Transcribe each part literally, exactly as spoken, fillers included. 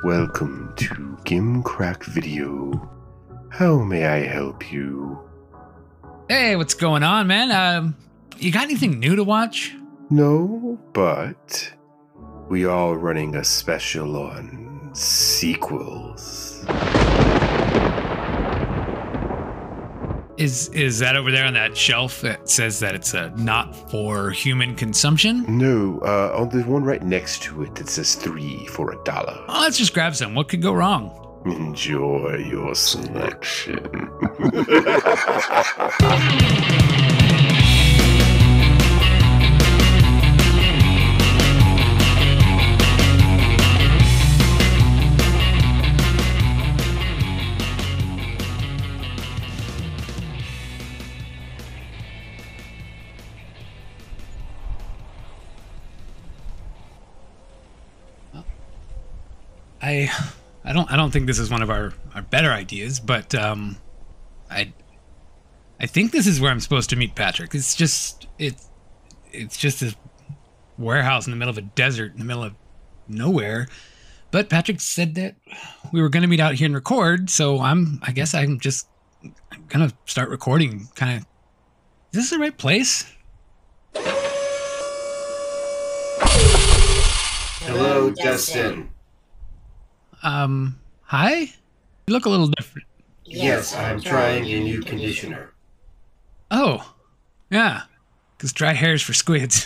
Welcome to Gimcrack Video. How may I help you? Hey, what's going on, man? Um, you got anything new to watch? No, but we are running a special on sequels. Is is that over there on that shelf that says that it's uh, not for human consumption? No, uh, on the one right next to it, it says three for a dollar. Oh, let's just grab some. What could go wrong? Enjoy your selection. I, I don't, I don't think this is one of our, our better ideas, but um, I, I think this is where I'm supposed to meet Patrick. It's just, it's, it's just a warehouse in the middle of a desert, in the middle of nowhere. But Patrick said that we were going to meet out here and record, so I'm, I guess I'm just gonna start recording. Kind of, is this the right place? Hello, Dustin. Um, hi? You look a little different. Yes, I'm trying a new conditioner. Oh, yeah, because dry hair is for squids.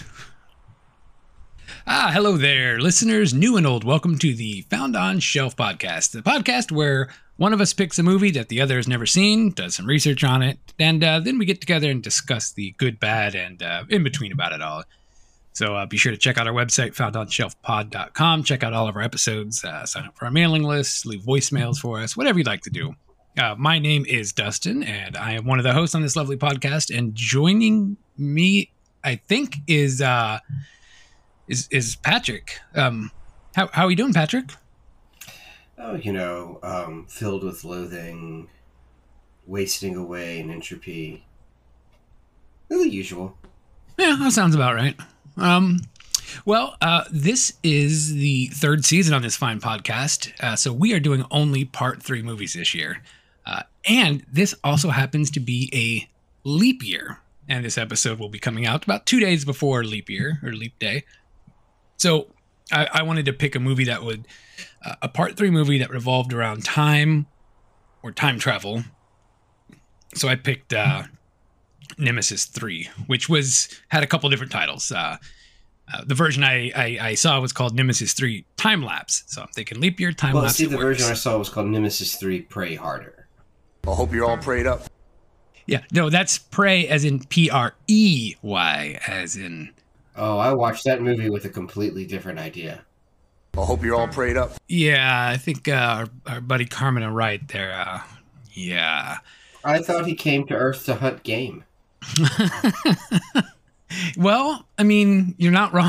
Ah, hello there, listeners, new and old. Welcome to the Found on Shelf podcast, the podcast where one of us picks a movie that the other has never seen, does some research on it, and uh, then we get together and discuss the good, bad, and uh, in between about it all. So uh, be sure to check out our website, found on shelf pod dot com. Check out all of our episodes, uh, sign up for our mailing list, leave voicemails for us, whatever you'd like to do. Uh, my name is Dustin, and I am one of the hosts on this lovely podcast. And joining me, I think, is uh, is is Patrick. Um, how how are you doing, Patrick? Oh, you know, um, filled with loathing, wasting away in entropy. The usual. Yeah, that sounds about right. Um, well, uh, this is the third season on this fine podcast. Uh, so we are doing only part three movies this year. Uh, and this also happens to be a leap year. And this episode will be coming out about two days before leap year or leap day. So I, I wanted to pick a movie that would, uh, a part three movie that revolved around time or time travel. So I picked, uh, Nemesis three, which was had a couple different titles. Uh, uh, the version I, I, I saw was called Nemesis three Time Lapse. So I'm thinking leap year, time well, lapse. see, the works. version I saw was called Nemesis three Pray Harder. I hope you're all prayed up. Yeah, no, that's pray as in P R E Y, as in. Oh, I watched that movie with a completely different idea. I hope you're all prayed up. Yeah, I think uh, our, our buddy Carmen are right there. Uh, yeah. I thought he came to Earth to hunt game. Well, I mean, you're not wrong.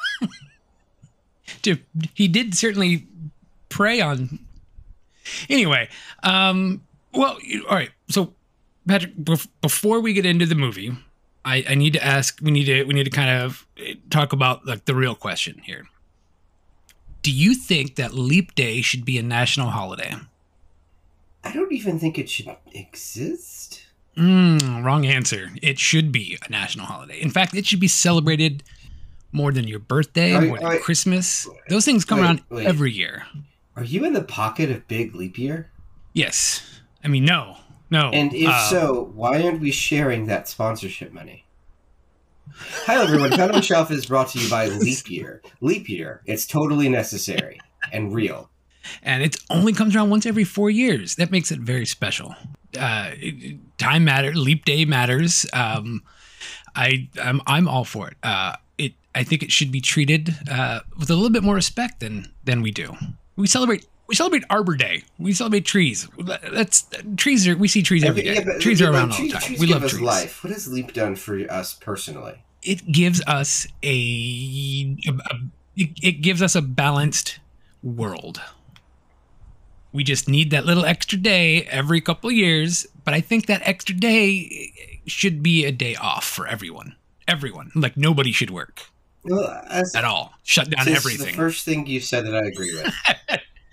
He did certainly prey on. Anyway, um, well, all right. So, Patrick, bef- before we get into the movie, I, I need to ask. We need to. We need to kind of talk about like the real question here. Do you think that Leap Day should be a national holiday? I don't even think it should exist. Mm, wrong answer. It should be a national holiday. In fact, it should be celebrated more than your birthday, Are- more than are- Christmas. Those things come wait, around wait. every year. Are you in the pocket of Big Leap Year? Yes. I mean, no. No. And if uh, so, why aren't we sharing that sponsorship money? Hi, everyone. Found on Shelf is brought to you by Leap Year. Leap Year. It's totally necessary and real. And it only comes around once every four years. That makes it very special. Uh, it- time matters. Leap Day matters. Um, I, I'm, I'm all for it. Uh, it. I think it should be treated uh, with a little bit more respect than than we do. We celebrate. We celebrate Arbor Day. We celebrate trees. That's trees are. We see trees every day. Yeah, but- trees are but around all trees- the time. trees We give love us trees. life. What has Leap done for us personally? It gives us a, a, a it, it gives us a balanced world. We just need that little extra day every couple of years. But I think that extra day should be a day off for everyone. Everyone. Like, nobody should work Well, as, at all. Shut down this is everything. the first thing you said that I agree with.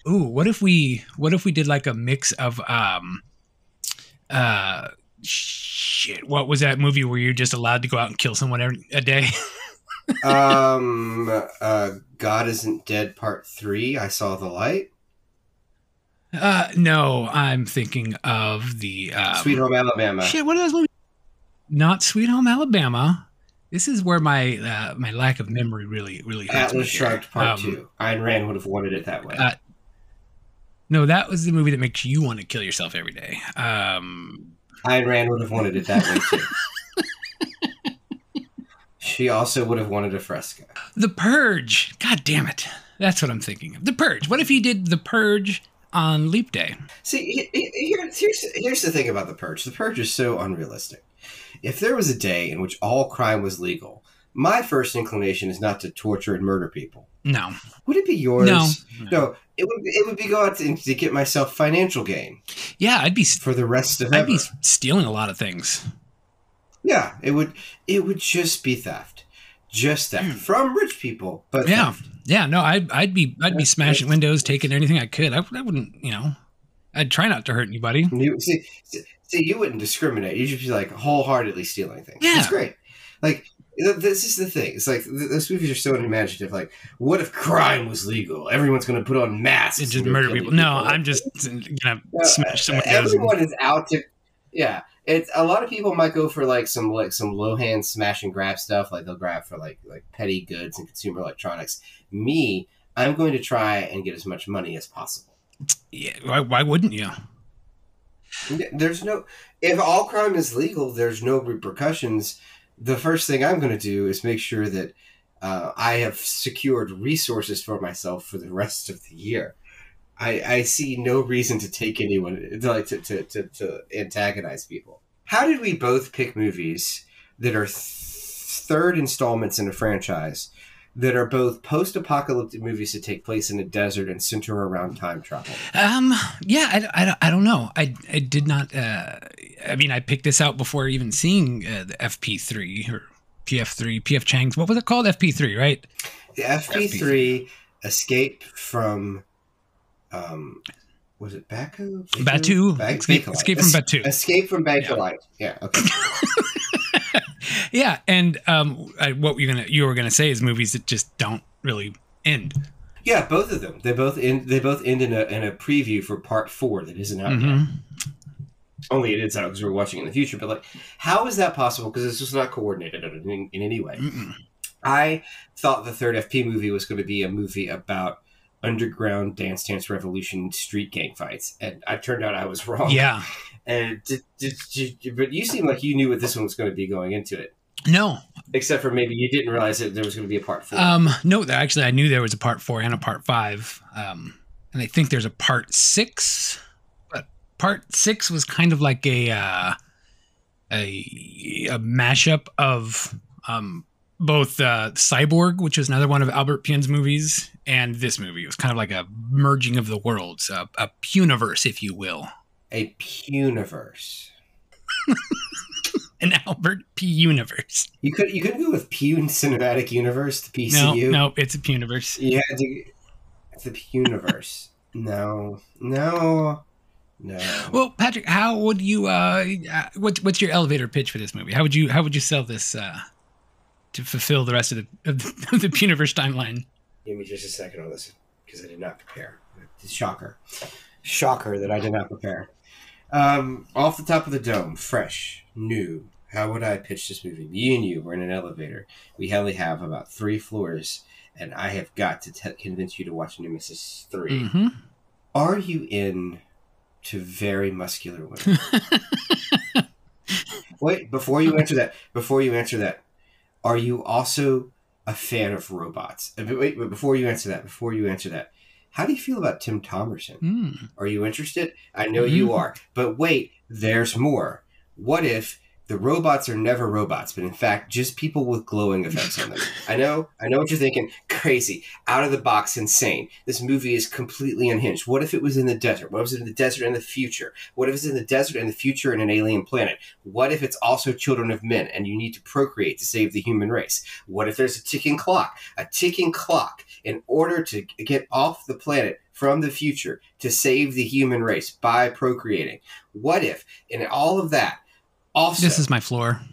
Ooh, what if we what if we did like a mix of um uh shit, what was that movie where you're just allowed to go out and kill someone every, a day? um, uh, God Isn't Dead Part Three. I Saw the Light. Uh, no, I'm thinking of the um, Sweet Home Alabama. Shit, what are those movies? Not Sweet Home Alabama. This is where my uh, my lack of memory really really hurts Atlas me here. Shrugged Part Um, Two. Ayn Rand would have wanted it that way. Uh, no, that was the movie that makes you want to kill yourself every day. Um, Ayn Rand would have wanted it that way too. She also would have wanted a Fresca. The Purge. God damn it. That's what I'm thinking of. The Purge. What if he did The Purge on Leap Day? See, he- he- here- here's here's the thing about the Purge. The Purge is so unrealistic. If there was a day in which all crime was legal, my first inclination is not to torture and murder people. No. Would it be yours? No. No, it would. It would be go out to, to get myself financial gain Yeah, I'd be for the rest of I'd ever. be stealing a lot of things. Yeah, it would. It would just be theft, just theft from rich people. But Yeah. theft. Yeah, no, I'd I'd be I'd be That's- smashing that's- windows, taking anything I could. I, I wouldn't, you know. I'd try not to hurt anybody. You, see, see, see, you wouldn't discriminate. You should be like wholeheartedly stealing things. Yeah. It's great. Like th- this is the thing. It's like th- those movies are so unimaginative. Like, what if crime was legal? Everyone's going to put on masks And just and go murder killing people. No, Like, I'm just gonna uh, smash some windows. Everyone is out to. Yeah, it's a lot of people might go for like some like some low hand smash and grab stuff. Like they'll grab for like like petty goods and consumer electronics. Me, I'm going to try and get as much money as possible. Yeah, why, why wouldn't you? There's no, if all crime is legal, there's no repercussions. The first thing I'm going to do is make sure that uh, I have secured resources for myself for the rest of the year. I, I see no reason to take anyone to, like to, to, to, to antagonize people. How did we both pick movies that are th- third installments in a franchise that are both post-apocalyptic movies that take place in a desert and center around time travel? Um, yeah, I, I, I don't know. I, I did not, uh, I mean, I picked this out before even seeing uh, the F P three or P F three, P F Chang's, what was it called? F P three, right? The F P three Escape from, um, was it Baku? Batu. Ba- Escape, Bakelite. Escape from Es- Batu. Escape from Bakelite. Yeah. Okay. Yeah, and um, I, what you're gonna you were gonna say is movies that just don't really end. Yeah, both of them. They both end. They both end in a in a preview for part four that isn't out yet. Mhm. Only it is out because we're watching it in the future. But like, how is that possible? Because it's just not coordinated in, in any way. Mm-mm. I thought the third F P movie was going to be a movie about underground Dance Dance Revolution street gang fights, and I turned out I was wrong. Yeah. And did, did, did, but you seem like you knew what this one was going to be going into it, No. except for maybe you didn't realize that there was going to be a part four. Um, no, th- actually, I knew there was a part four and a part five. Um, and I think there's a part six. But part six was kind of like a uh, a a mashup of um, both uh, Cyborg, which was another one of Albert Pien's movies, and this movie. It was kind of like a merging of the worlds, a, a Puniverse, if you will. A Puniverse. An Albert P universe. You could you could go with Pune Cinematic Universe, the P C U. No, no, it's a Puniverse. You had to. It's the Puniverse. no, no, no. Well, Patrick, how would you? Uh, uh, what's what's your elevator pitch for this movie? How would you how would you sell this uh, to fulfill the rest of the of the, of the Puniverse timeline? Give me just a second on this because I did not prepare. Shocker, shocker that I did not prepare. Um, off the top of the dome, fresh, new. How would I pitch this movie? Me and you, we're in an elevator. We only have about three floors, and I have got to t- convince you to watch Nemesis three. Mm-hmm. Are you in to very muscular women? Wait, before you answer that, before you answer that, are you also a fan of robots? Uh, but Wait, but before you answer that, before you answer that, how do you feel about Tim Thomerson? Mm. Are you interested? I know you Mhm. are. But wait, there's more. What if the robots are never robots, but in fact, just people with glowing effects on them. I know, I know what you're thinking. Crazy, out of the box, insane. This movie is completely unhinged. What if it was in the desert? What if it was in the desert in the future? What if it's in the desert in the future in an alien planet? What if it's also children of men and you need to procreate to save the human race? What if there's a ticking clock? A ticking clock in order to get off the planet from the future to save the human race by procreating. What if, in all of that, also... This is my floor.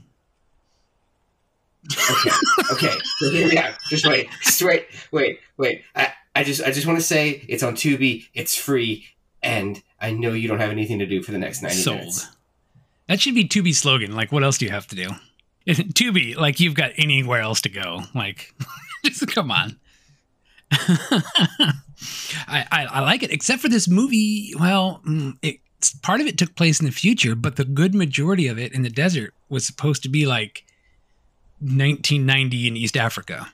Okay, okay. So here we are. Just wait, just wait, wait, wait. I, I just I just want to say it's on Tubi, it's free, and I know you don't have anything to do for the next ninety Sold. minutes. That should be Tubi's slogan. Like, what else do you have to do? Tubi, like you've got anywhere else to go. Like, just come on. I, I I like it, except for this movie. Well, it, part of it took place in the future, but the good majority of it in the desert was supposed to be like nineteen ninety in East Africa.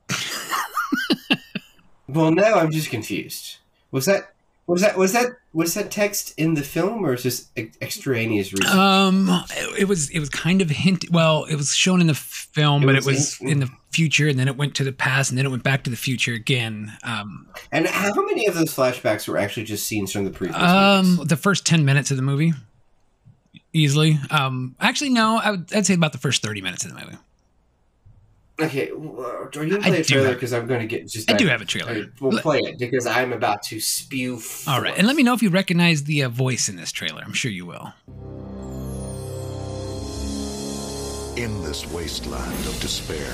Well, now I'm just confused. Was that was that was that was that text in the film, or is this ex- extraneous research? Um, it, it was it was kind of hint. Well, it was shown in the film, It but was it was in- in the future, and then it went to the past, and then it went back to the future again. Um, And how many of those flashbacks were actually just scenes from the previous um, movies? the first ten minutes of the movie, easily. Um, actually, no, I would I'd say about the first thirty minutes of the movie. Okay, well, are you going to I play a do trailer? have- Because I'm going to get just... I do have a trailer. Okay, we'll play it, because I'm about to spew forth. All right, and let me know if you recognize the uh, voice in this trailer. I'm sure you will. In this wasteland of despair,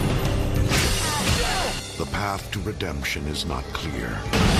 the path to redemption is not clear.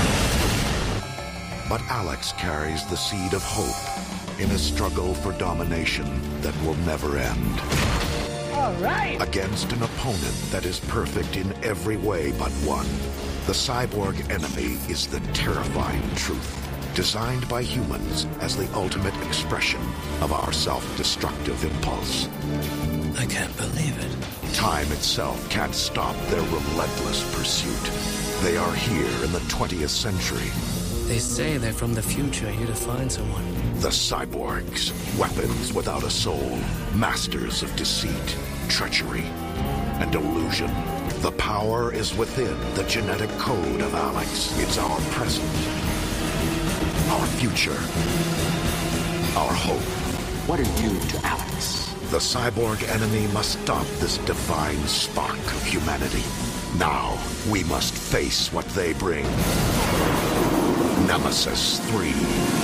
But Alex carries the seed of hope in a struggle for domination that will never end. All right. Against an opponent that is perfect in every way but one. The cyborg enemy is the terrifying truth, designed by humans as the ultimate expression of our self-destructive impulse. I can't believe it. Time itself can't stop their relentless pursuit. They are here in the twentieth century. They say they're from the future, here to find someone. The cyborgs, weapons without a soul, masters of deceit, treachery, and illusion. The power is within the genetic code of Alex. It's our present, our future, our hope. What are you to Alex? The cyborg enemy must stop this divine spark of humanity. Now, we must face what they bring. Nemesis three.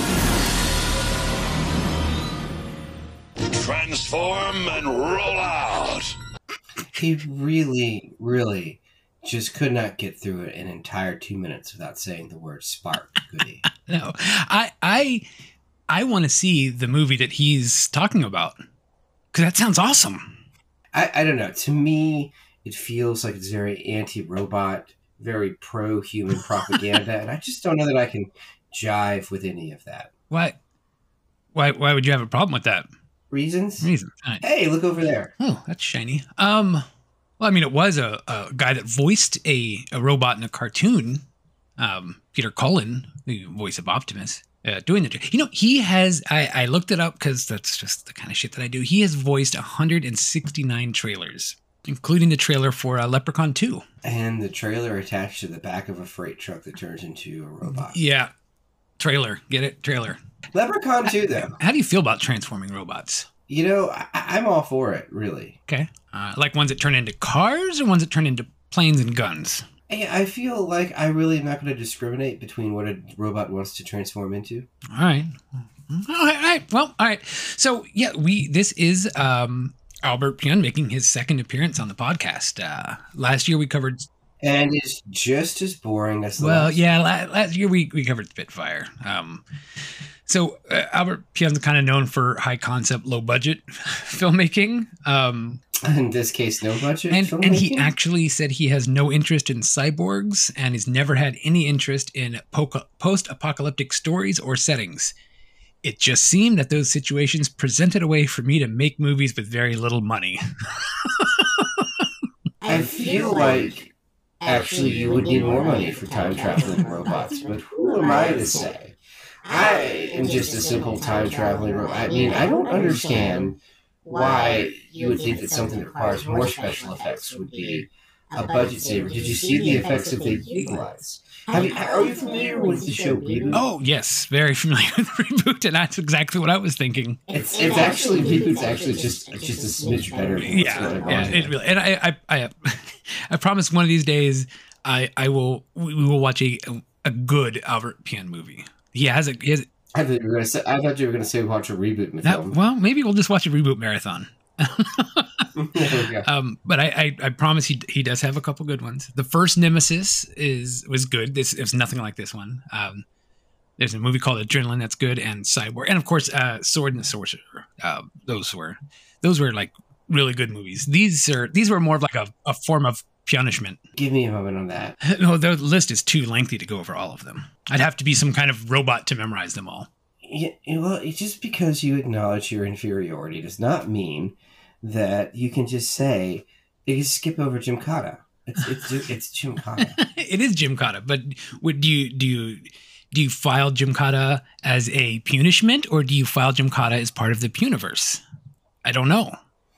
Transform and roll out! He really, really just could not get through it an entire two minutes without saying the word spark, could he? No, I I I want to see the movie that he's talking about, because that sounds awesome. I, I don't know. To me, it feels like it's very anti-robot, very pro-human propaganda, and I just don't know that I can jive with any of that. Why why why would you have a problem with that? Reasons? Reason. All right. Hey, look over there. Oh, that's shiny. Um, well, I mean, it was a, a guy that voiced a, a robot in a cartoon, um, Peter Cullen, the voice of Optimus, uh, doing the. You know, he has. I, I looked it up because that's just the kind of shit that I do. He has voiced one hundred sixty-nine trailers, including the trailer for uh, Leprechaun two. And the trailer attached to the back of a freight truck that turns into a robot. Yeah, trailer. Get it? Trailer. Leprechaun two, though. How do you feel about transforming robots? You know, I, I'm all for it, really. Okay. Uh, like ones that turn into cars or ones that turn into planes and guns? Hey, I feel like I really am not going to discriminate between what a robot wants to transform into. All right. All right. All right. Well, all right. So, yeah, we this is um, Albert Pyun making his second appearance on the podcast. Uh, last year we covered... And it's just as boring as the Well, last yeah, la- last year we, we covered Spitfire. Um, so uh, Albert Pyun's kind of known for high concept, low budget filmmaking. Um, In this case, no budget. and, and he filmmaking? actually said he has no interest in cyborgs and he's never had any interest in po- post-apocalyptic stories or settings. It just seemed that those situations presented a way for me to make movies with very little money. I feel like actually you would need more money for time traveling robots, but who am I to say? I am just a simple time traveling robot. I mean, I don't understand why you would think that something that requires more special effects would be a budget saver. Did you see the effects that they utilize? Have you, are you familiar with the show Reboot? Oh, yes. Very familiar with Reboot, and that's exactly what I was thinking. It's it's actually, Reboot's actually just just a smidge better than what's Yeah, going on yeah, here. it really. And I, I, I, I promise one of these days, I, I will, we will watch a, a good Albert Pien movie. He has a, he has, I thought you were gonna say, I thought you were gonna say watch a Reboot that, film. well, maybe we'll just watch a Reboot marathon. There we go. Um, but I, I, I promise he he does have a couple good ones. The first Nemesis is was good. This is nothing like this one. Um, there's a movie called Adrenaline that's good, and Cyborg, and of course, uh, Sword and the Sorcerer. Uh, those were those were like really good movies. These are these were more of like a, a form of punishment. Give me a moment on that. No, the list is too lengthy to go over all of them. I'd have to be some kind of robot to memorize them all. Yeah, well, just because you acknowledge your inferiority does not mean that you can just say you can skip over Gymkata. It's it's it's Gymkata. It is Gymkata, but would do you do you do you file Gymkata as a punishment, or do you file Gymkata as part of the Puniverse? I don't know.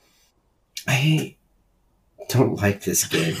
I don't like this game.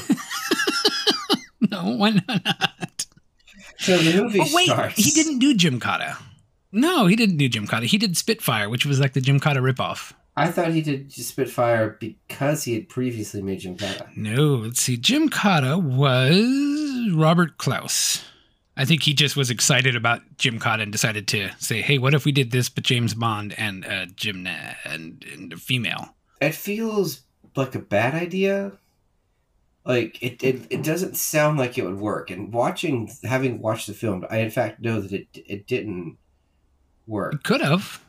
No, why not? So the movie Oh wait, starts. he didn't do Gymkata. No, he didn't do Gymkata. He did Spitfire, which was like the Gymkata ripoff. I thought he did Spitfire because he had previously made Gymkata. No, let's see. Gymkata was Robert Klaus. I think he just was excited about Gymkata and decided to say, "Hey, what if we did this, but James Bond and uh, Gymna and, and a female?" It feels like a bad idea. Like it, it, it doesn't sound like it would work. And watching, having watched the film, I in fact know that it it didn't work. It could have,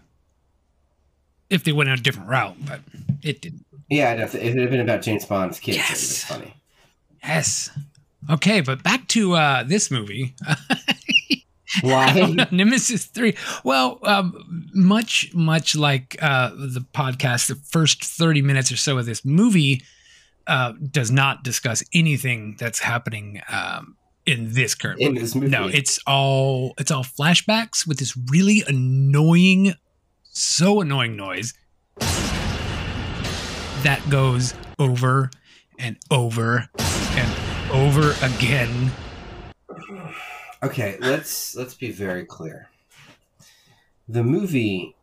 if they went a different route, but it didn't. Yeah, if it had been about James Bond's kids, Yes. it would have been funny. Yes. Okay, but back to uh, this movie. Why? Nemesis three. Well, um, much, much like uh, the podcast, the first thirty minutes or so of this movie uh, does not discuss anything that's happening um, in this current In movie. this movie. No, it's all it's all flashbacks with this really annoying, so annoying noise that goes over and over and over again. Okay, let's let's be very clear. The movie,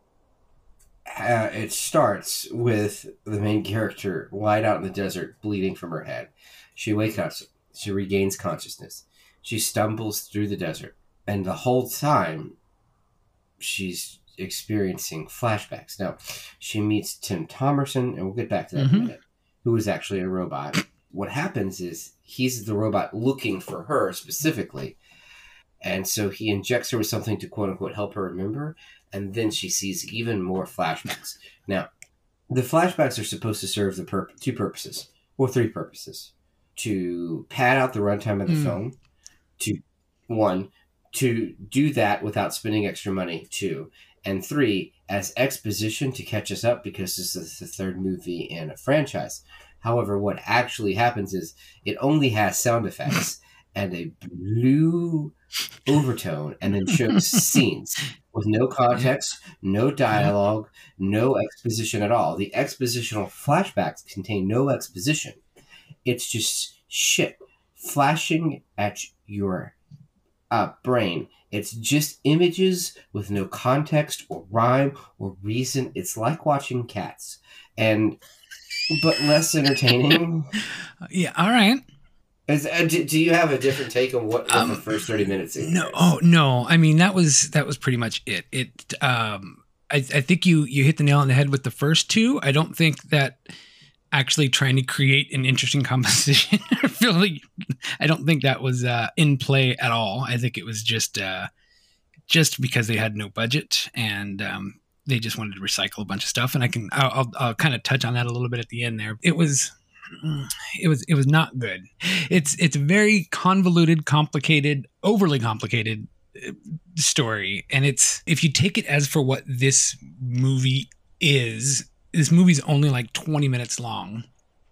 uh, it starts with the main character lied out in the desert, bleeding from her head. She wakes up, she regains consciousness. She stumbles through the desert, and the whole time, she's experiencing flashbacks. Now, she meets Tim Thomerson, and we'll get back to that in a Mhm. minute, who is actually a robot. What happens is he's the robot looking for her specifically. And so he injects her with something to quote unquote help her remember. And then she sees even more flashbacks. Now, the flashbacks are supposed to serve the pur- two purposes, or three purposes. To pad out the runtime of the Mm. film. To, one, to do that without spending extra money. Two. And three, as exposition to catch us up because this is the third movie in a franchise. However, what actually happens is it only has sound effects and a blue overtone and then shows scenes with no context, no dialogue, no exposition at all. The expositional flashbacks contain no exposition. It's just shit flashing at your uh, brain. It's just images with no context or rhyme or reason. It's like watching Cats, and but less entertaining. Yeah, all right. Is, uh, do, do you have a different take on what, what Um, the first thirty minutes is? No, oh no. I mean, that was that was pretty much it. It. Um, I, I think you you hit the nail on the head with the first two. I don't think that actually trying to create an interesting composition. Really, I don't think that was uh, in play at all. I think it was just uh, just because they had no budget and um, they just wanted to recycle a bunch of stuff. And I can I'll, I'll, I'll kind of touch on that a little bit at the end there. It was. It was it was not good. It's it's a very convoluted, complicated, overly complicated uh, story, and it's if you take it as for what this movie is, this movie's only like twenty minutes long,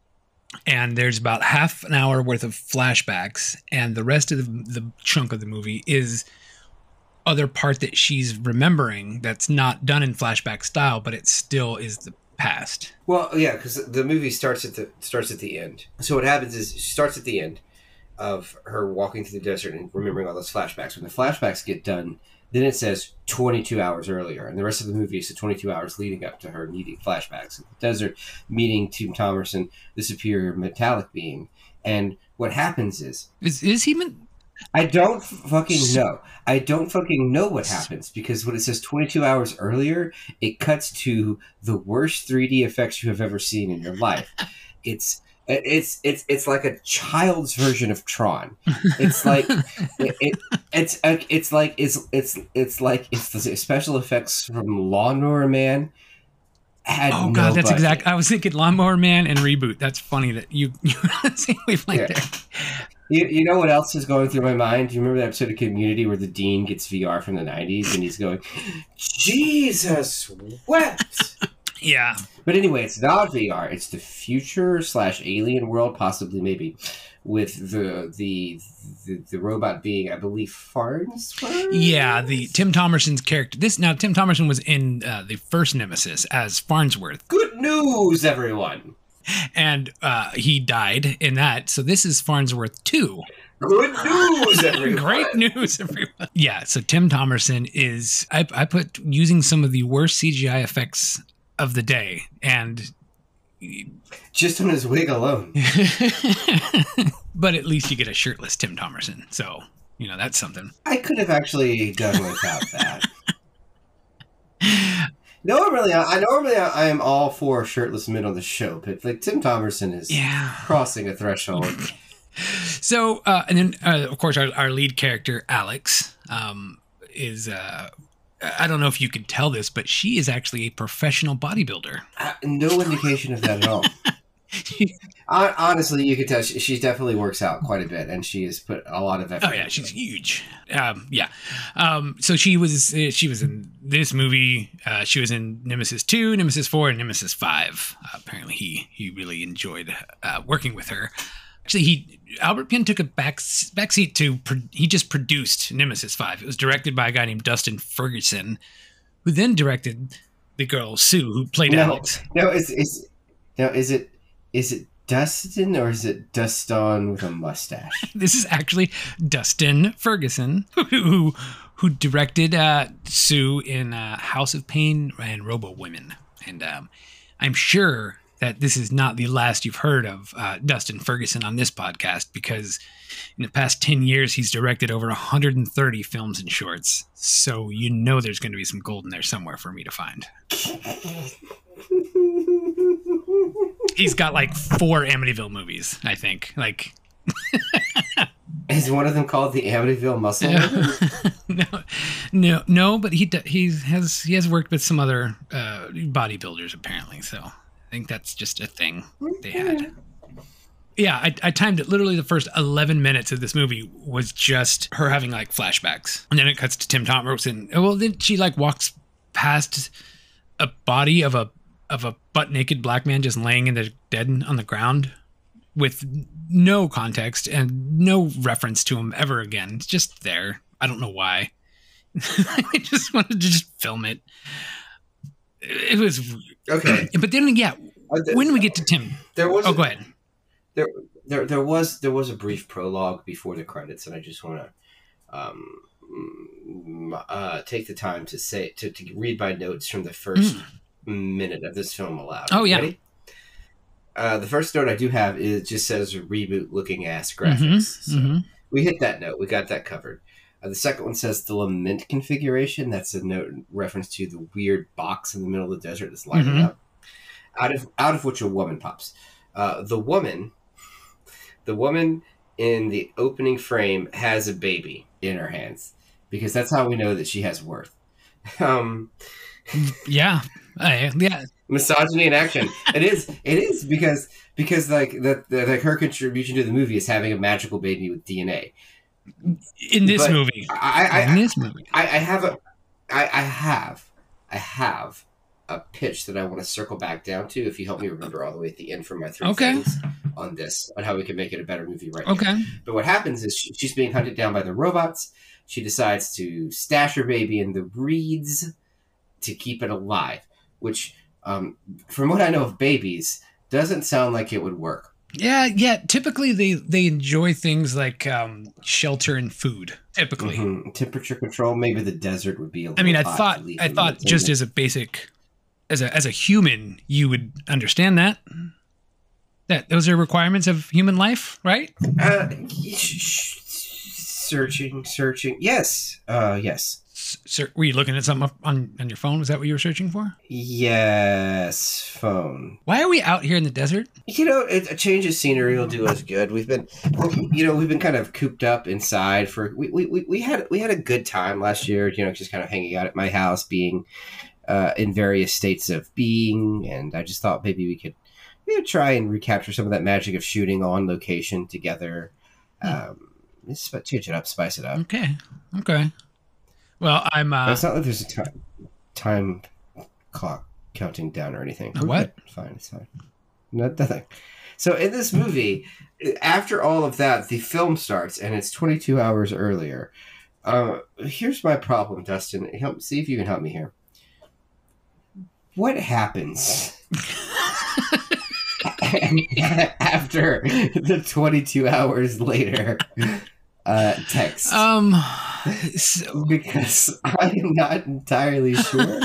and there's about half an hour worth of flashbacks, and the rest of the, the chunk of the movie is other part that she's remembering that's not done in flashback style, but it still is the past. Well, yeah, because the movie starts at the starts at the end. So what happens is she starts at the end of her walking through the desert and remembering all those flashbacks. When the flashbacks get done, then it says twenty-two hours earlier, and the rest of the movie is the twenty-two hours leading up to her needing flashbacks in the desert, meeting Tim Thomerson, the superior metallic being. And what happens is... Is, is he... meant? I don't fucking know. I don't fucking know what happens, because when it says twenty-two hours earlier, it cuts to the worst three D effects you have ever seen in your life. It's... It's it's it's like a child's version of Tron. It's like it, it it's it's like it's it's it's like it's the special effects from Lawnmower Man. Had oh no god, that's budget. exact. I was thinking Lawnmower Man and Reboot. That's funny that you you see wavelength Yeah. there. You, you know what else is going through my mind? Do you remember that episode of Community where the dean gets V R from the nineties and he's going, Jesus wept. Yeah. But anyway, it's not V R. It's the future slash alien world, possibly maybe, with the the the, the robot being, I believe, Farnsworth. Yeah, the Tim Thomerson's character. This now Tim Thomerson was in uh, the first Nemesis as Farnsworth, Good news, everyone. and uh, he died in that. So this is Farnsworth two. Good news, everyone. Great news, everyone. Yeah. So Tim Thomerson is. I, I put using some of the worst C G I effects of the day, and Just on his wig alone. but at least you get a shirtless Tim Thomerson, so you know that's something. I could have actually done without that. Normally, I normally I am all for shirtless men on the show, but like Tim Thomerson is Yeah. crossing a threshold. So, uh, and then uh, of course our, our lead character Alex um, is. Uh, I don't know if you could tell this, but she is actually a professional bodybuilder. Uh, no indication of that at all. Hon- Honestly, you could tell she, she definitely works out quite a bit, and she has put a lot of effort. Oh yeah, into she's it. huge. Um, yeah. Um, so she was uh, she was in this movie. Uh, she was in Nemesis two, Nemesis four, and Nemesis five. Uh, apparently, he he really enjoyed uh, working with her. Actually, he Albert Pin took a back backseat to pro, he just produced Nemesis five. It was directed by a guy named Dustin Ferguson, who then directed the girl Sue, who played No, Alex. no, is is now is it is it Dustin or is it Duston with a mustache? This is actually Dustin Ferguson, who who directed uh, Sue in uh, House of Pain and Robo Women, and um, I'm sure that this is not the last you've heard of uh, Dustin Ferguson on this podcast, because in the past ten years he's directed over one hundred thirty films and shorts. So you know there's going to be some gold in there somewhere for me to find. He's got like four Amityville movies, I think. Like, Is one of them called the Amityville Muscle? no, no, no. But he d- he has he has worked with some other uh, bodybuilders apparently. So I think that's just a thing they had. Yeah, I, I timed it. Literally, the first eleven minutes of this movie was just her having like flashbacks, and then it cuts to Tim Thomerson. Well, then she like walks past a body of a of a butt naked black man just laying in the dead on the ground with no context and no reference to him ever again. It's just there. I don't know why. I just wanted to just film it. It was Okay, but then yeah, Uh, th- when we get to Tim, there was oh, a- go ahead. there, there, there was there was a brief prologue before the credits, and I just want to um, mm, uh, take the time to say to, to read my notes from the first minute of this film aloud. Oh, You yeah. ready? Uh, the first note I do have is just says reboot looking ass graphics. So Mhm. we hit that note. We got that covered. Uh, the second one says the lament configuration. That's a note in reference to the weird box in the middle of the desert that's lighting Mhm. up. Out of out of which a woman pops. Uh, the woman, the woman in the opening frame has a baby in her hands, because that's how we know that she has worth. Um, Yeah, I, yeah. misogyny in action. It is. It is because because like that like her contribution to the movie is having a magical baby with D N A. In this But movie, I I, in I, this movie, I, I have a I, I have I have a pitch that I want to circle back down to if you help me remember all the way at the end for my three Okay. things on this on how we can make it a better movie right now. okay. But what happens is she, she's being hunted down by the robots. She decides to stash her baby in the reeds to keep it alive, which um, from what I know of babies, doesn't sound like it would work. Yeah, yeah. Typically, they they enjoy things like um, shelter and food. Typically, mm-hmm. Temperature control. Maybe the desert would be a little I mean, I hot thought to leave I them thought in. just as a basic, as a as a human, you would understand that. That those are requirements of human life, right? Uh, searching, searching. Yes. Uh, yes. Sir, were you looking at something up on, on your phone? Was that what you were searching for? Yes, phone. Why are we out here in the desert? You know, it, a change of scenery will do us good. We've been, you know, we've been kind of cooped up inside for. We we, we, we had we had a good time last year. You know, just kind of hanging out at my house, being uh, in various states of being, and I just thought maybe we could, you know, try and recapture some of that magic of shooting on location together. Hmm. Um, just change it up, spice it up. Okay, okay. Well, I'm. Uh, it's not like there's a time time clock counting down or anything. A what? Good. Fine, it's fine. No, nothing. So in this movie, after all of that, the film starts, and it's twenty-two hours earlier. Uh, here's my problem, Dustin. Help see if you can help me here. What happens after the twenty-two hours later uh, text? Um. So, because I am not entirely sure,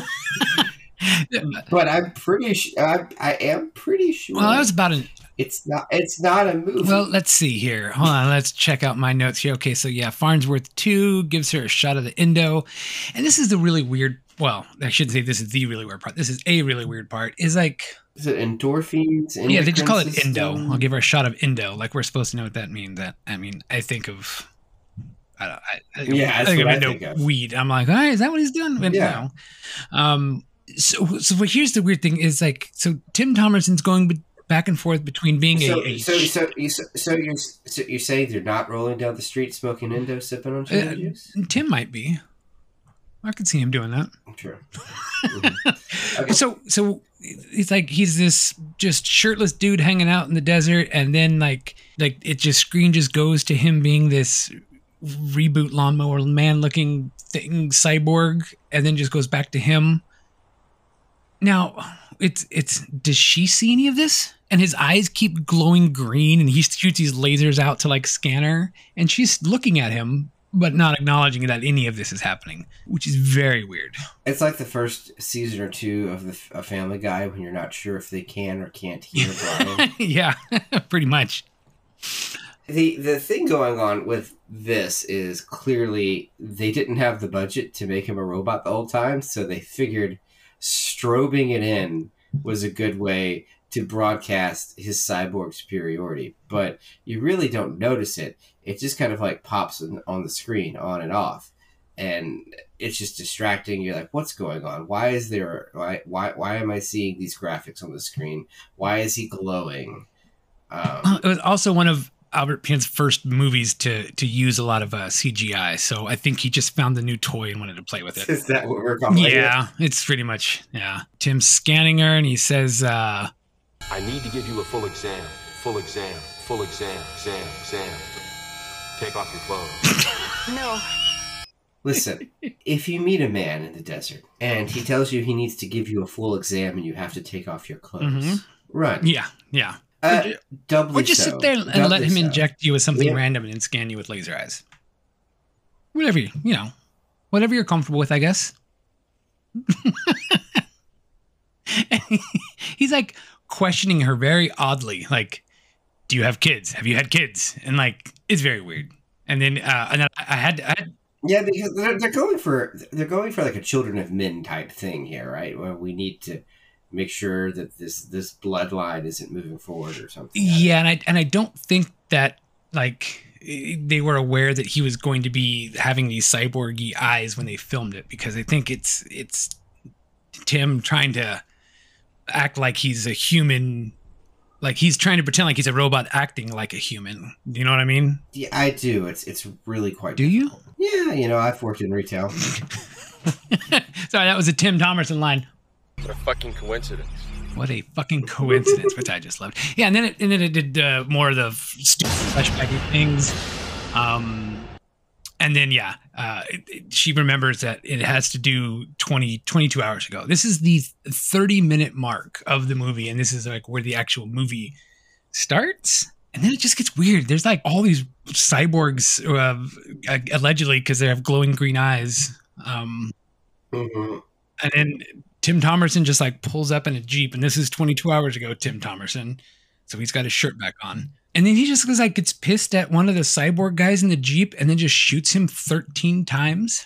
but I'm pretty sure. I, I am pretty sure. Well, that was about an. It's not. It's not a movie. Well, let's see here. Hold on. Let's check out my notes here. Okay, so yeah, Farnsworth two gives her a shot of the endo, and this is the really weird. Well, I shouldn't say this is the really weird part. This is a really weird part. Is like. Is it endorphins? Yeah, they just call it system? Endo. I'll give her a shot of endo. Like we're supposed to know what that means. That I mean, I think of. I don't, I, I, yeah, I think of endo think of. Weed. I'm like, all right, is that what he's doing? But yeah. No. Um. So, so here's the weird thing: is like, so Tim Thomerson's going back and forth between being so, a, a so so you so you're so you're saying they're not rolling down the street smoking endo, sipping on cherry uh, juice? Tim might be. I could see him doing that. Sure. Mm-hmm. Okay. So so it's like he's this just shirtless dude hanging out in the desert, and then like like it just screen just goes to him being this reboot lawnmower man looking thing cyborg, and then just goes back to him. Now it's it's does she see any of this? And his eyes keep glowing green, and he shoots these lasers out to like scan her, and she's looking at him but not acknowledging that any of this is happening, which is very weird. It's like the first season or two of the a Family Guy when you're not sure if they can or can't hear Brian. Yeah, pretty much. The the thing going on with this is clearly they didn't have the budget to make him a robot the whole time, so they figured strobing it in was a good way to broadcast his cyborg superiority. But you really don't notice it. It just kind of like pops on the screen on and off, and it's just distracting. You're like, what's going on? Why is there why why why am I seeing these graphics on the screen? Why is he glowing? Um, it was also one of Albert Pien's first movies to to use a lot of uh, C G I, so I think he just found the new toy and wanted to play with it. Is that what we're calling it? Yeah, it's pretty much, yeah. Tim's scanning her, and he says, uh, I need to give you a full exam, full exam, full exam, exam, exam. Take off your clothes. No. Listen, if you meet a man in the desert, and he tells you he needs to give you a full exam and you have to take off your clothes, mm-hmm. run. Yeah, yeah. Uh, doubly or just so. sit there and doubly let him so. inject you with something yeah. random and then scan you with laser eyes. Whatever you, you know, whatever you're comfortable with, I guess. he, he's like questioning her very oddly, like, "Do you have kids? Have you had kids?" And like, it's very weird. And then, uh, and then I had, I had. Yeah, because they're, they're going for they're going for like a Children of Men type thing here, right? Where we need to make sure that this this bloodline isn't moving forward or something. Yeah, and I and I don't think that like they were aware that he was going to be having these cyborgy eyes when they filmed it, because I think it's it's Tim trying to act like he's a human, like he's trying to pretend like he's a robot acting like a human. Do you know what I mean? Yeah, I do. It's it's really quite. Do difficult. you? Yeah, you know, I've worked in retail. Sorry, that was a Tim Thomerson line. What a fucking coincidence. What a fucking coincidence, which I just loved. Yeah, and then it, and then it did uh, more of the stupid flashbacky things. Um, And then, yeah, uh, it, it, she remembers that it has to do twenty, twenty-two hours ago. This is the thirty minute mark of the movie. And this is like where the actual movie starts. And then it just gets weird. There's like all these cyborgs, uh, allegedly, because they have glowing green eyes. Um, mm-hmm. And then Tim Thomerson just like pulls up in a Jeep. And this is twenty-two hours ago, Tim Thomerson. So he's got his shirt back on. And then he just goes like gets pissed at one of the cyborg guys in the Jeep and then just shoots him thirteen times.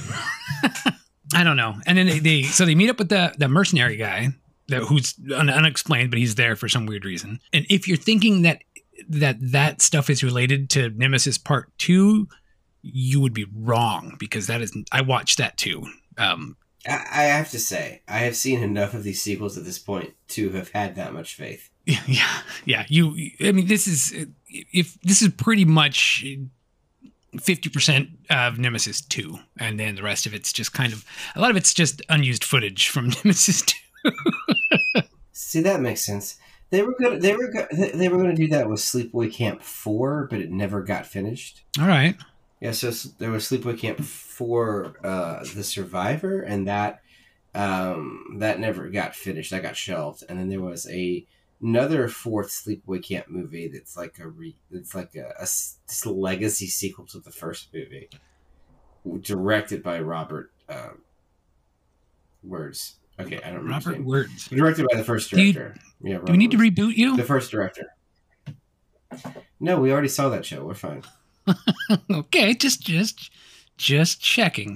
I don't know. And then they, they so they meet up with the, the mercenary guy that who's un, unexplained, but he's there for some weird reason. And if you're thinking that that that stuff is related to Nemesis Part Two, you would be wrong because that is I watched that too. Um, I, I have to say, I have seen enough of these sequels at this point to have had that much faith. Yeah, yeah. You, I mean, this is if this is pretty much fifty percent of Nemesis Two, and then the rest of it's just kind of a lot of it's just unused footage from Nemesis Two. See, that makes sense. They were good. They were good. They were going to do that with Sleepaway Camp Four, but it never got finished. All right. Yeah, so there was Sleepaway Camp Four, uh, The Survivor, and that um, that never got finished. That got shelved, and then there was a another fourth Sleepaway Camp movie that's like a re, it's like a, a, a legacy sequel to the first movie, directed by Robert uh, Words. Okay, I don't remember. Robert Words. Directed by the first director. Do you, yeah, do we need to reboot you? The first director. No, we already saw that show. We're fine. Okay, just just just checking.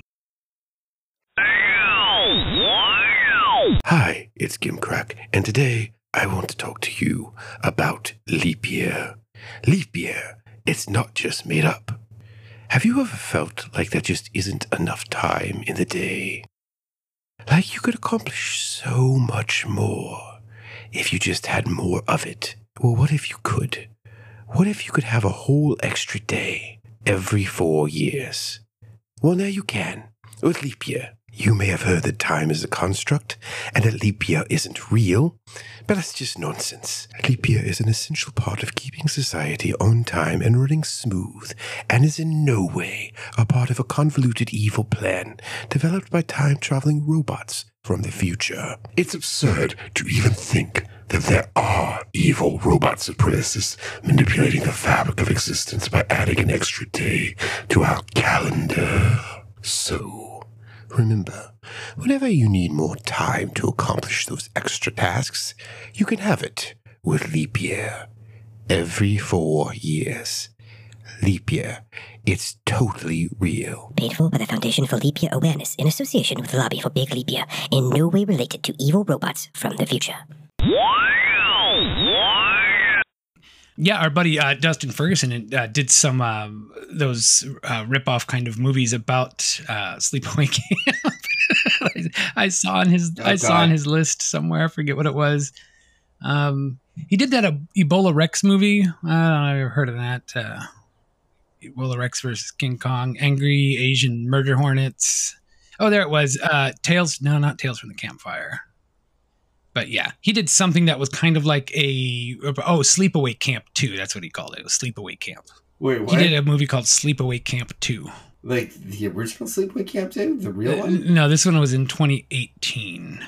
Hi, it's Gimcrack, and today I want to talk to you about leap year. Leap year, it's not just made up. Have you ever felt like there just isn't enough time in the day? Like you could accomplish so much more if you just had more of it. Well, what if you could? What if you could have a whole extra day every four years? Well, now you can with leap year. You may have heard that time is a construct and that leap year isn't real, but that's just nonsense. Leap year is an essential part of keeping society on time and running smooth, and is in no way a part of a convoluted evil plan developed by time-traveling robots from the future. It's absurd to even think that there are evil robot supremacists manipulating the fabric of existence by adding an extra day to our calendar. So remember, whenever you need more time to accomplish those extra tasks, you can have it with leap year. Every four years. Leap year. It's totally real. Paid for by the Foundation for Leap Year Awareness in association with the Lobby for Big Leap Year. In no way related to evil robots from the future. Yeah, our buddy uh, Dustin Ferguson uh, did some uh, those uh, rip-off kind of movies about uh, Sleepaway Camp. I saw on his oh, I saw on his list somewhere. I forget what it was. Um, he did that uh, Ebola Rex movie. I don't know if I've ever heard of that. Uh, Ebola Rex versus King Kong. Angry Asian Murder Hornets. Oh, there it was. Uh, Tales. No, not Tales from the Campfire. But yeah, he did something that was kind of like a, oh, Sleepaway Camp two. That's what he called it. It was Sleepaway Camp. Wait, what? He did a movie called Sleepaway Camp two. Like the original Sleepaway Camp two? The real uh, one? No, this one was in twenty eighteen.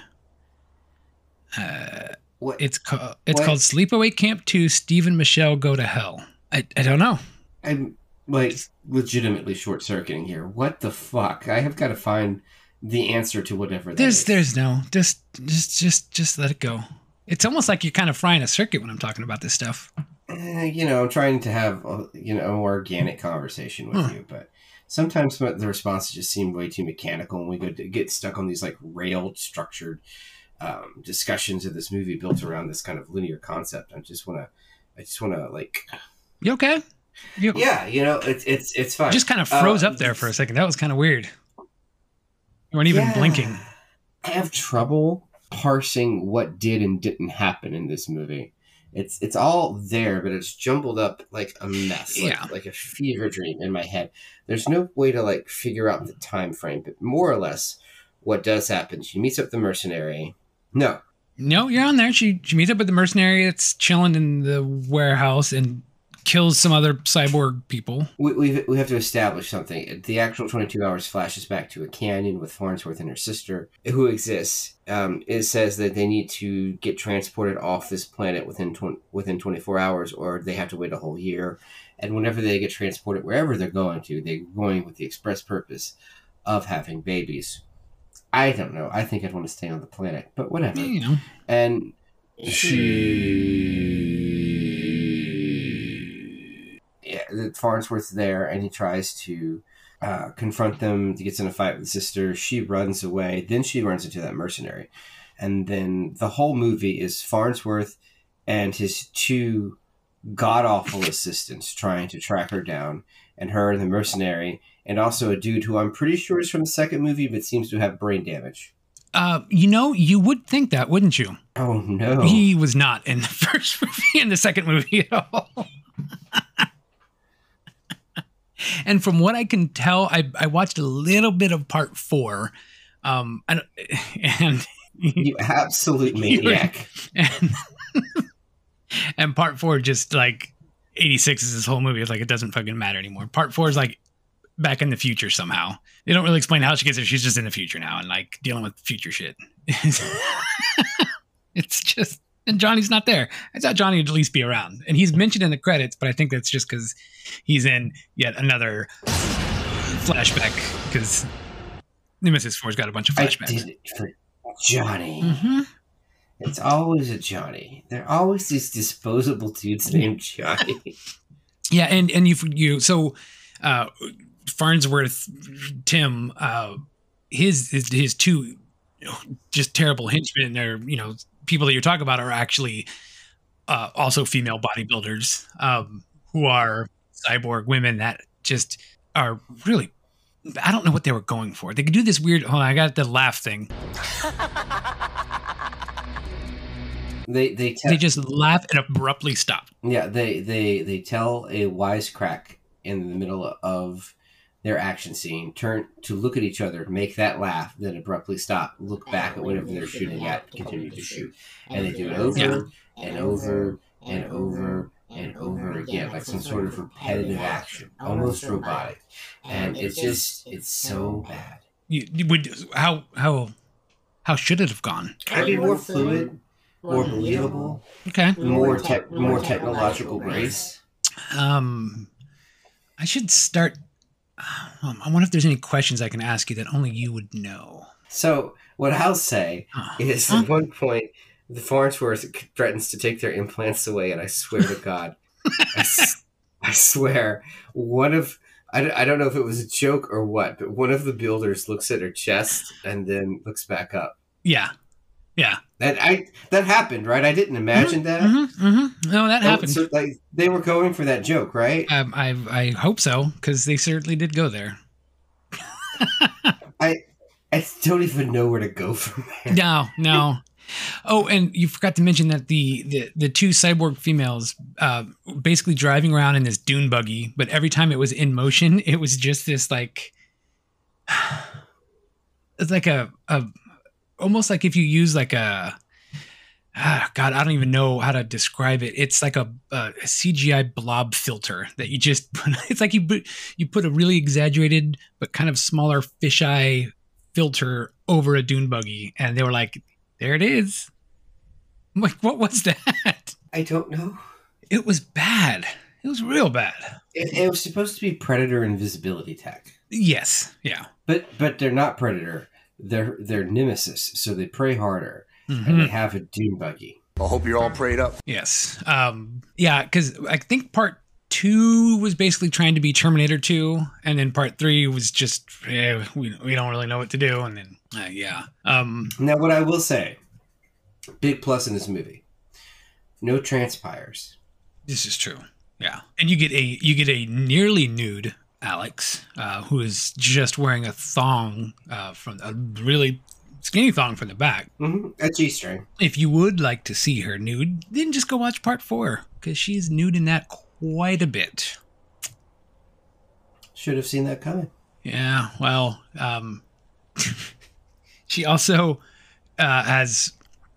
Uh, what? It's, called it's what? called Sleepaway Camp two, Steve and Michelle Go to Hell. I, I don't know. I'm like legitimately short-circuiting here. What the fuck? I have got to find the answer to whatever that there's is. There's no, just, just, just, just let it go. It's almost like you're kind of frying a circuit when I'm talking about this stuff. Uh, you know, I'm trying to have a, you know, a more organic conversation with huh. you, but sometimes the responses just seem way too mechanical, and we go to get stuck on these like railed, structured um, discussions of this movie built around this kind of linear concept. I just want to, I just want to like. You okay? You, yeah, you know, it's it's it's fine. Just kind of froze uh, up there for a second. That was kind of weird. You weren't even yeah, blinking. I have trouble parsing what did and didn't happen in this movie. It's it's all there, but it's jumbled up like a mess, like, yeah. like a fever dream in my head. There's no way to like figure out the time frame, but more or less, what does happen? She meets up the mercenary. No, no, you're on there. She she meets up with the mercenary that's chilling in the warehouse, and kills some other cyborg people. We we we have to establish something. The actual twenty-two hours flashes back to a canyon with Farnsworth and her sister, who exists. Um, it says that they need to get transported off this planet within twenty, within twenty-four hours, or they have to wait a whole year. And whenever they get transported, wherever they're going to, they're going with the express purpose of having babies. I don't know. I think I'd want to stay on the planet, but whatever. You know. And she... Yeah, Farnsworth's there, and he tries to uh, confront them. He gets in a fight with the sister. She runs away. Then she runs into that mercenary. And then the whole movie is Farnsworth and his two god-awful assistants trying to track her down, and her and the mercenary, and also a dude who I'm pretty sure is from the second movie, but seems to have brain damage. Uh, you know, you would think that, wouldn't you? Oh, no. He was not in the first movie, in the second movie at all. And from what I can tell, I, I watched a little bit of part four. Um, and, and you absolute maniac. And, and part four, just like eighty-six is this whole movie. It's like, it doesn't fucking matter anymore. Part four is like back in the future somehow. They don't really explain how she gets there. She's just in the future now and like dealing with future shit. It's just, and Johnny's not there. I thought Johnny would at least be around. And he's mentioned in the credits, but I think that's just because he's in yet another flashback, because Nemesis four's got a bunch of flashbacks. I did it for Johnny. Mm-hmm. It's always a Johnny. There are always these disposable dudes named Johnny. Yeah, and, and you, you so uh, Farnsworth, Tim, uh, his, his, his two just terrible henchmen, they're, you know, people that you're talking about are actually uh, also female bodybuilders um, who are cyborg women that just are really, I don't know what they were going for. They could do this weird, hold on, I got the laugh thing. They they te- they just laugh and abruptly stop. Yeah, they they they tell a wisecrack in the middle of their action scene, turn to look at each other, make that laugh, then abruptly stop, look back at whatever they're shooting at, continue to shoot. And they do it over yeah. and over and over and over again, like some sort of repetitive action, almost robotic. And it's just, it's so bad. You, you would how how how should it have gone? I mean, more fluid, more believable, okay, more te- more technological grace. Um, I should start. Um, I wonder if there's any questions I can ask you that only you would know. So what I'll say uh, is, huh? At one point, the Farnsworth threatens to take their implants away, and I swear to God, I, I swear, one of I, I don't know if it was a joke or what, but one of the builders looks at her chest and then looks back up. Yeah, yeah. That I that happened, right? I didn't imagine mm-hmm, that. Mm-hmm, mm-hmm. No, that oh, happened. So, like, they were going for that joke, right? Um, I I hope so, because they certainly did go there. I I don't even know where to go from there. No, no. Oh, and you forgot to mention that the the, the two cyborg females uh, basically driving around in this dune buggy, but every time it was in motion, it was just this like it's like a a. Almost like if you use like a, ah, God, I don't even know how to describe it. It's like a, a C G I blob filter that you just put, it's like you put, you put a really exaggerated but kind of smaller fisheye filter over a dune buggy. And they were like, there it is. I'm like, what was that? I don't know. It was bad. It was real bad. It, it was supposed to be Predator invisibility tech. Yes. Yeah. But, but they're not Predator. They're they're Nemesis, so they pray harder, mm-hmm. and they have a dune buggy. I hope you're all prayed up. Yes, um, yeah, because I think part two was basically trying to be Terminator two, and then part three was just eh, we we don't really know what to do, and then uh, yeah. Um, now, what I will say, big plus in this movie, no transpires. This is true. Yeah, and you get a you get a nearly nude Alex, uh, who is just wearing a thong uh, from a really skinny thong from the back. Mm-hmm. A G-string. If you would like to see her nude, then just go watch part four, because she's nude in that quite a bit. Should have seen that coming. Yeah, well, um, she also uh, has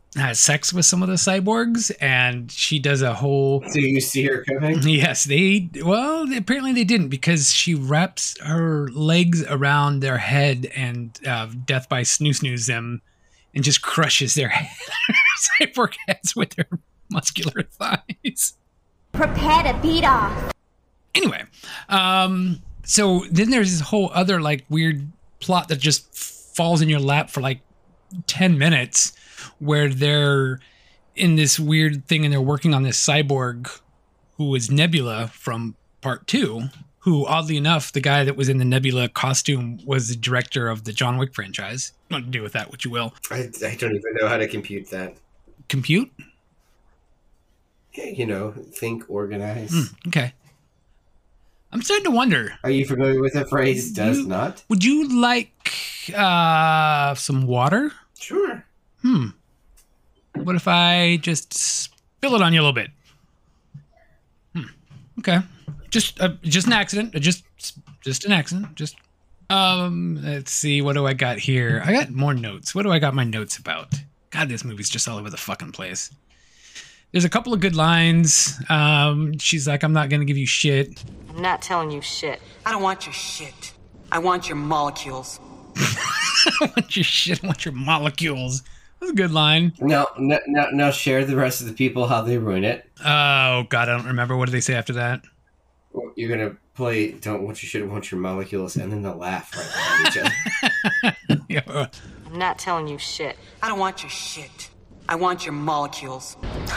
has sex with some of the cyborgs, and she does a whole. So you see her coming? Yes, they. Well, apparently they didn't, because she wraps her legs around their head and uh, death by snoo snooze them, and just crushes their cyborg heads with her muscular thighs. Prepare to beat off. Anyway, um, so then there's this whole other like weird plot that just falls in your lap for like ten minutes, where they're in this weird thing and they're working on this cyborg who is Nebula from part two, who oddly enough, the guy that was in the Nebula costume was the director of the John Wick franchise. What to do with that, what you will. I, I don't even know how to compute that. Compute? Yeah, you know, think, organize. Mm, okay. I'm starting to wonder. Are you familiar with the phrase does you, not? Would you like uh, some water? Sure. Hmm. What if I just spill it on you a little bit? Hmm. Okay. Just uh, just an accident. Just just an accident. Just um. Let's see. What do I got here? I got more notes. What do I got my notes about? God, this movie's just all over the fucking place. There's a couple of good lines. Um, she's like, "I'm not gonna give you shit." I'm not telling you shit. I don't want your shit. I want your molecules. I don't want your shit. I want your molecules. That's a good line. Now, now, now, share the rest of the people how they ruin it. Oh God, I don't remember. What did they say after that? You're gonna play "Don't Want Your Shit, Want Your Molecules," and then they'll laugh right behind each other. Yeah. I'm not telling you shit. I don't want your shit. I want your molecules.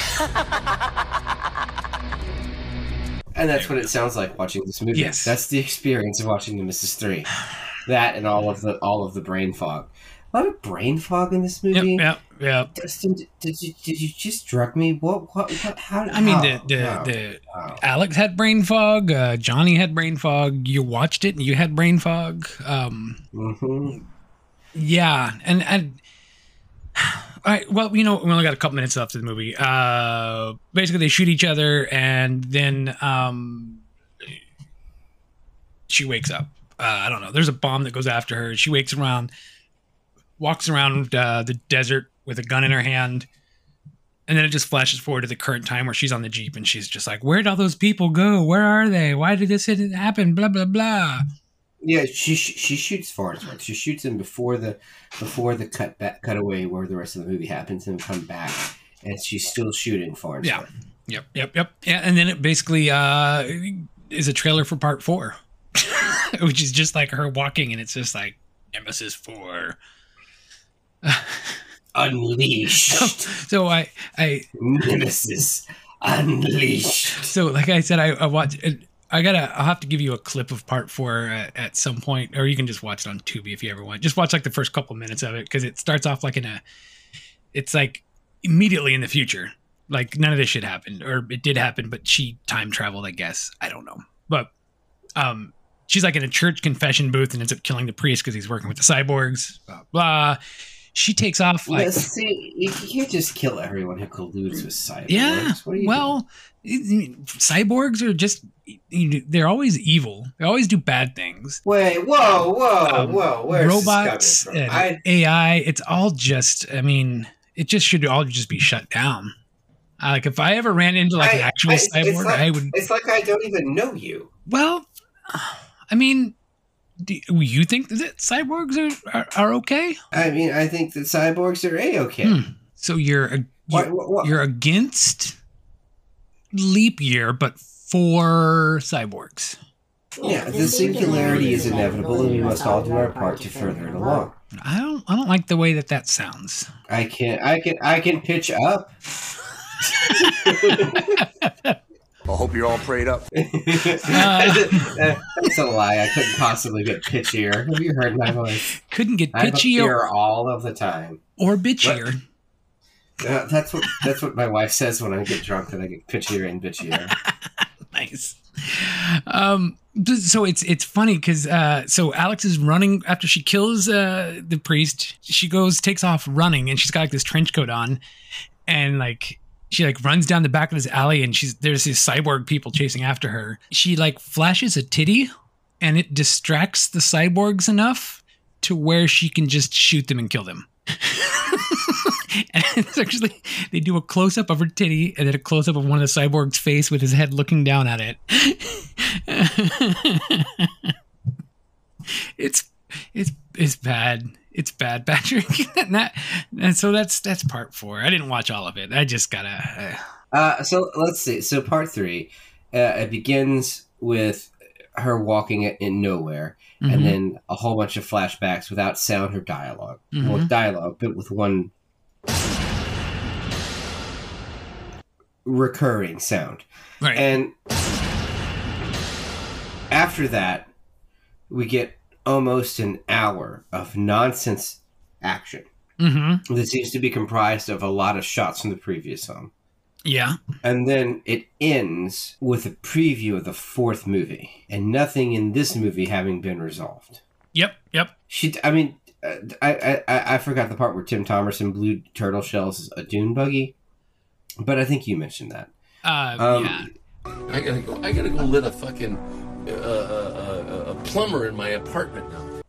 And that's what it sounds like watching this movie. Yes. That's the experience of watching The Missus three. That and all of the all of the brain fog. A lot of brain fog in this movie. Yep, yep, yep. Dustin, did you did you just drug me? What what what? How? I mean, how, the the, how, the how? Alex had brain fog. Uh, Johnny had brain fog. You watched it and you had brain fog. Um, mm-hmm. Yeah, and and. All right. Well, you know, we only got a couple minutes left of the movie. Uh, basically, they shoot each other, and then um, she wakes up. Uh, I don't know. There's a bomb that goes after her. She wakes around, walks around uh, the desert with a gun in her hand, and then it just flashes forward to the current time where she's on the Jeep, and she's just like, "Where'd all those people go? Where are they? Why did this happen? Blah blah blah." Yeah, she she shoots Forrest. Right? She shoots him before the before the cut back cut away where the rest of the movie happens, and come back, and she's still shooting Forrest. Yeah. Yep. Yep. Yep. Yeah, and then it basically uh, is a trailer for part four, which is just like her walking, and it's just like Nemesis four. Unleashed. So, so I I Nemesis Unleashed. So like I said, I, I watched. I gotta. I'll have to give you a clip of part four at, at some point, or you can just watch it on Tubi if you ever want. Just watch like the first couple minutes of it because it starts off like in a. It's like immediately in the future, like none of this shit happened, or it did happen, but she time traveled. I guess I don't know, but um, she's like in a church confession booth and ends up killing the priest because he's working with the cyborgs. Blah blah. She takes off like. Yeah, see, you can't just kill everyone who colludes with cyborgs. Yeah. What are you well, it, cyborgs are just. They're always evil. They always do bad things. Wait, whoa, whoa, um, whoa! Where's robots this coming and from? I... A I? It's all just. I mean, it just should all just be shut down. Uh, like if I ever ran into like I, an actual I, cyborg, like, I would. It's like I don't even know you. Well, I mean, do you think that cyborgs are are, are okay? I mean, I think that cyborgs are a-okay. Hmm. So you're a, you're, what, what, what? you're against leap year, but for cyborgs. Yeah, the singularity is inevitable, and we must all do our part to further it along. I don't. I don't like the way that that sounds. I can. I can. I can pitch up. I hope you're all prayed up. Uh, That's a lie. I couldn't possibly get pitchier. Have you heard my voice? Couldn't get I'm pitchier up all of the time. or bitchier. Uh, that's what that's what my wife says when I get drunk. That I get pitchier and bitchier. Nice. Um, so it's it's funny because uh, so Alex is running after she kills uh, the priest. She goes takes off running, and she's got like this trench coat on, and like she like runs down the back of this alley, and she's there's these cyborg people chasing after her. She like flashes a titty, and it distracts the cyborgs enough to where she can just shoot them and kill them. And it's actually, they do a close up of her titty and then a close up of one of the cyborg's face with his head looking down at it. it's it's it's bad. It's bad, Patrick. and, that, and so that's that's part four. I didn't watch all of it. I just gotta. Uh, uh, so let's see. So part three, uh, it begins with her walking in nowhere, mm-hmm. and then a whole bunch of flashbacks without sound or dialogue. Mm-hmm. Well, dialogue, but with one recurring sound. Right. And after that, we get almost an hour of nonsense action mm-hmm. that seems to be comprised of a lot of shots from the previous film. Yeah. And then it ends with a preview of the fourth movie, and nothing in this movie having been resolved. Yep, yep. She, I mean, uh, I, I I forgot the part where Tim Thomerson blew turtle shells a dune buggy, but I think you mentioned that. Uh, um, yeah. I gotta go. I gotta go lit a fucking uh, uh, uh, a plumber in my apartment now.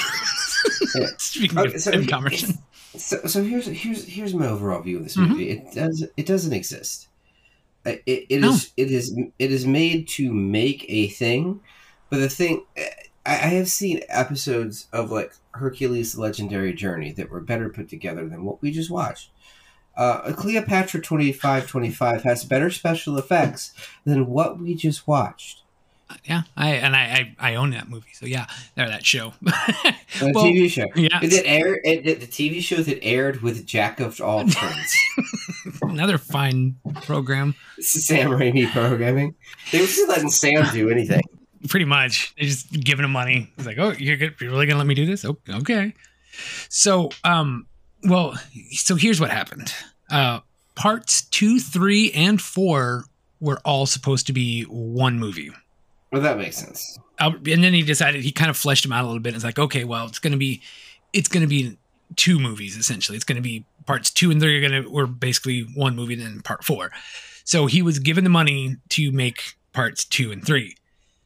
Yeah. Speaking okay, of so, Tim Thomerson. So, so here's here's here's my overall view of this movie. Mm-hmm. It does it doesn't exist. It it no. is it is it is made to make a thing, but the thing I, I have seen episodes of like Hercules: The Legendary Journey that were better put together than what we just watched. Uh, Cleopatra twenty-five twenty-five has better special effects than what we just watched. Yeah, I and I, I, I own that movie, so yeah, there that show. The well, T V show, yeah, it did air. It, the T V show that aired with Jack of all trades. Another fine program. This is Sam Raimi programming. They were just letting Sam do anything. Pretty much, they just giving him money. It's like, oh, you're good, you're really gonna let me do this? Okay. So, um, well, so here's what happened. Uh, parts two, three, and four were all supposed to be one movie. Well, that makes sense. Uh, and then he decided, he kind of fleshed them out a little bit. It's like, okay, well, it's going to be, it's going to be two movies, essentially. It's going to be parts two and three are going to, were basically one movie, then part four. So he was given the money to make parts two and three.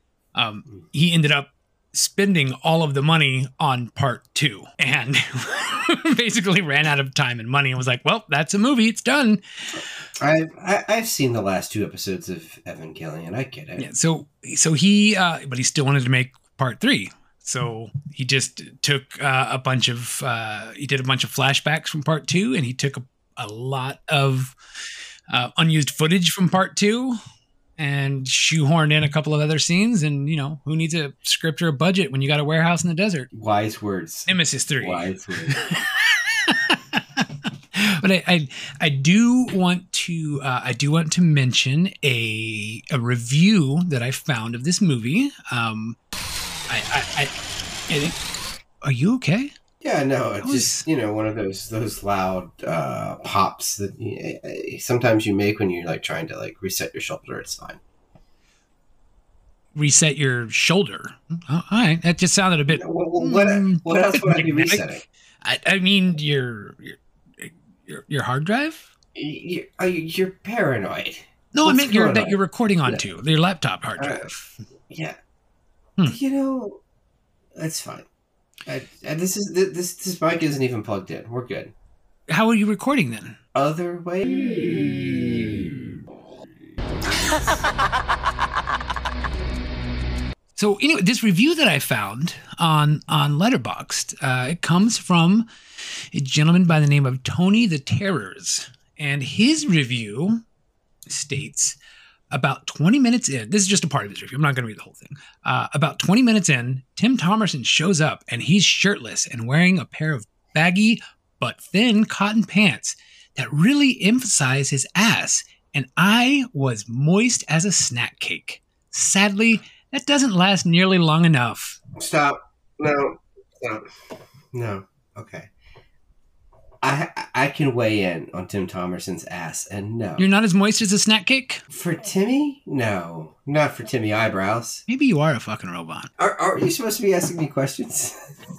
Um, he ended up spending all of the money on part two and basically ran out of time and money and was like, well, that's a movie. It's done. I've, I, I've seen the last two episodes of Evangelion. I get it. Yeah, so, so he, uh, but he still wanted to make part three. So he just took uh, a bunch of, uh, he did a bunch of flashbacks from part two, and he took a, a lot of uh, unused footage from part two and shoehorned in a couple of other scenes. And, you know, who needs a script or a budget when you got a warehouse in the desert? Wise words. Nemesis three. Wise words. But I, I, I do want to, uh, I do want to mention a a review that I found of this movie. Um, I, I, I, I think, are you okay? Yeah, no, it's was... just, you know, one of those those loud uh, pops that you, sometimes you make when you're like trying to like reset your shoulder. It's fine. Reset your shoulder. Oh, all right, that just sounded a bit. What, what, what else would I be resetting? I, I mean, your your your, your hard drive. You're, you're paranoid. No, What's I meant your, that on? you're recording onto your laptop hard drive. Uh, yeah. Hmm. You know, that's fine. I, I, this is this this mic isn't even plugged in. We're good. How are you recording then? Other way. So anyway, this review that I found on on Letterboxd, uh, it comes from a gentleman by the name of Tony the Terrors, and his review states, about twenty minutes in, this is just a part of his review, I'm not going to read the whole thing. Uh, about twenty minutes in, Tim Thomerson shows up and he's shirtless and wearing a pair of baggy but thin cotton pants that really emphasize his ass, and I was moist as a snack cake. Sadly, that doesn't last nearly long enough. Stop. No. Stop. No. Okay. I I can weigh in on Tim Thomerson's ass, and no. You're not as moist as a snack cake? For Timmy? No. Not for Timmy Eyebrows. Maybe you are a fucking robot. Are, are you supposed to be asking me questions?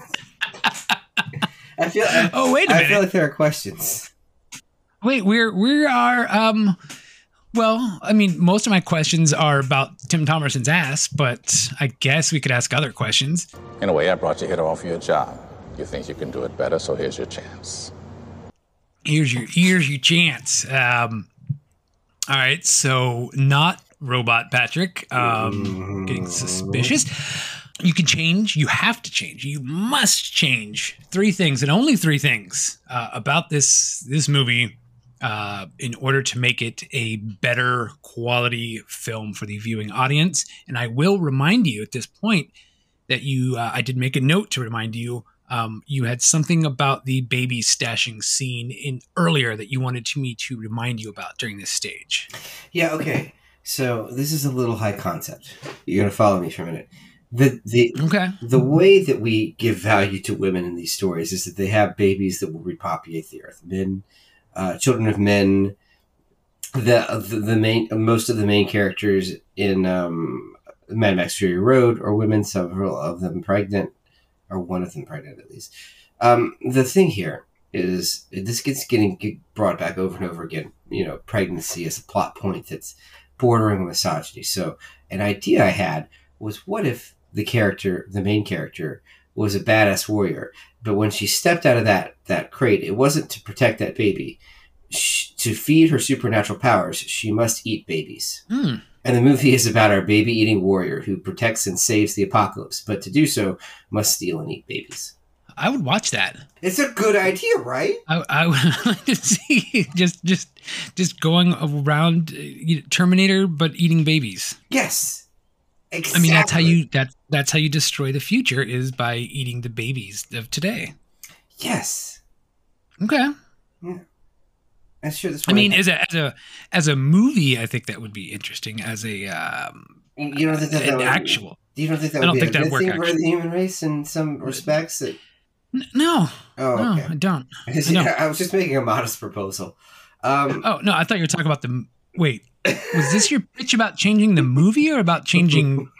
I feel. I, oh, wait a minute. I feel like there are questions. Wait, we're we are um. Well, I mean, most of my questions are about Tim Thomerson's ass, but I guess we could ask other questions. In a way, I brought you here to offer you a job. You think you can do it better, so here's your chance. Here's your here's your chance. Um, all right, so not robot Patrick. Um, getting suspicious. You can change. You have to change. You must change three things, and only three things uh, about this this movie uh, in order to make it a better quality film for the viewing audience. And I will remind you at this point that you. Uh, I did make a note to remind you. Um, you had something about the baby stashing scene in earlier that you wanted to me to remind you about during this stage. Yeah. Okay. So this is a little high concept. You're gonna follow me for a minute. The the okay. The way that we give value to women in these stories is that they have babies that will repopulate the earth. Men, uh, children of men. The, the the main most of the main characters in um, Mad Max Fury Road are women. Several of them pregnant, or one of them pregnant at least. Um, the thing here is this gets getting brought back over and over again. You know, pregnancy is a plot point that's bordering on misogyny. So an idea I had was, what if the character, the main character, was a badass warrior, but when she stepped out of that that crate, it wasn't to protect that baby. She, to feed her supernatural powers, she must eat babies. Mm. And the movie is about our baby-eating warrior who protects and saves the apocalypse, but to do so, must steal and eat babies. I would watch that. It's a good idea, right? I, I would like to see just just just going around uh, Terminator, but eating babies. Yes. Exactly. I mean, that's how you that that's how you destroy the future, is by eating the babies of today. Yes. Okay. Yeah. I'm sure this. I mean, as a as a as a movie, I think that would be interesting. As a um, you don't think that, an that would, actual? You don't think that I would don't be think a that'd good work thing for actually. the human race in some respects? That... No. Oh, no, okay. I don't. I, I, don't. I was just making a modest proposal. Um, oh no, I thought you were talking about the. Wait, was this your pitch about changing the movie or about changing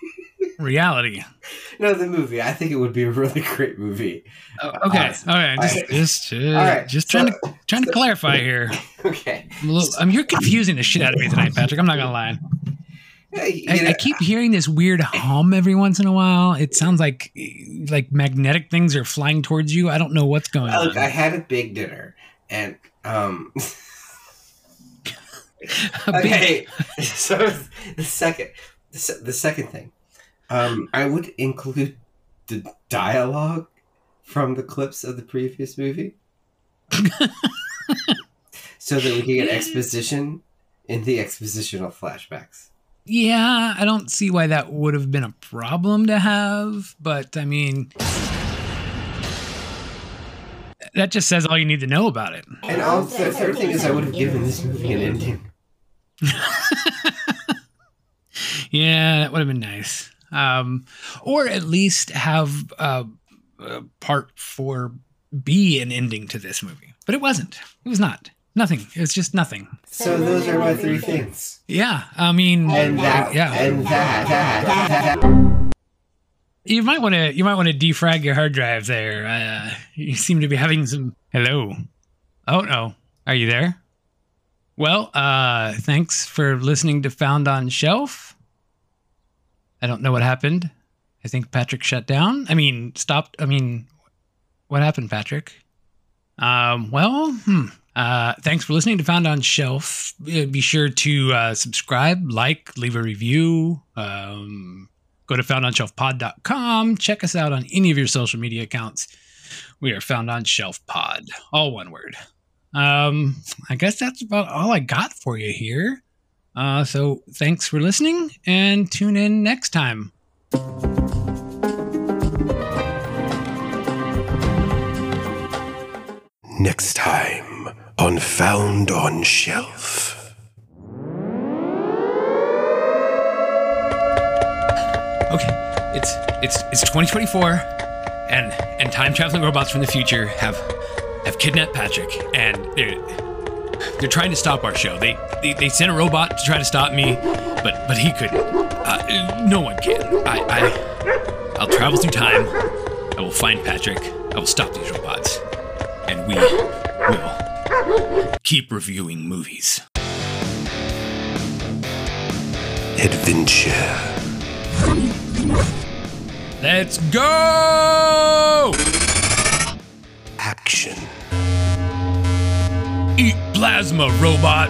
reality? No, the movie. I think it would be a really great movie. Oh, okay, uh, all right, just I, just, uh, all right. just so, trying to trying to clarify here. Okay, I'm a little, um, you're confusing the shit out of me tonight, Patrick. I'm not gonna lie. Hey, I, know, I keep hearing this weird hum every once in a while. It sounds like like magnetic things are flying towards you. I don't know what's going look, on. I had a big dinner, and um. okay, so the second, the, se- the second thing, um, I would include the dialogue from the clips of the previous movie, so that we can get exposition in the expositional flashbacks. Yeah, I don't see why that would have been a problem to have, but I mean, that just says all you need to know about it. And also, the third thing is I would have given this movie an ending. Yeah, that would have been nice. Um, or at least have uh, uh, part four be an ending to this movie. But it wasn't. It was not. Nothing. It was just nothing. So those are my three things. Yeah, I mean, and that, yeah, and that, that, that, that. You might want to. You might want to defrag your hard drive there. Uh, you seem to be having some. Hello. Oh no. Are you there? Well, uh, thanks for listening to Found on Shelf. I don't know what happened. I think Patrick shut down. I mean, stopped. I mean, what happened, Patrick? Um. Well. Hmm. Uh, thanks for listening to Found on Shelf. Be sure to uh, subscribe, like, leave a review. Um, go to found on shelf pod dot com. Check us out on any of your social media accounts. We are Found on Shelf Pod, all one word. Um, I guess that's about all I got for you here. Uh, so thanks for listening, and tune in next time. Next time on Found on Shelf. Okay, it's it's it's twenty twenty-four, and and time traveling robots from the future have have kidnapped Patrick, and they're they're trying to stop our show. They they, they sent a robot to try to stop me, but but he couldn't. Uh, no one can. I I I'll travel through time. I will find Patrick. I will stop these robots, and we will keep reviewing movies. Adventure. Let's go! Action. plasma robot.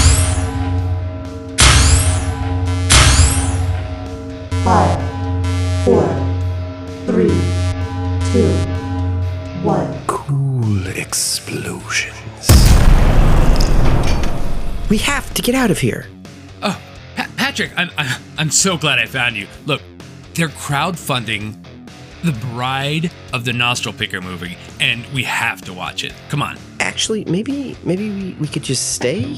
Five, four, three, two, one. Cool explosions. We have to get out of here. Oh, pa- Patrick, I'm, I'm I'm so glad I found you. Look, they're crowdfunding The Bride of the Nostril Picker movie, and we have to watch it. Come on. Actually, maybe maybe we, we could just stay?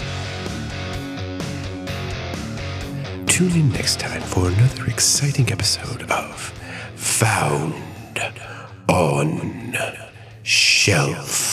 Tune in next time for another exciting episode of Found on Shelf.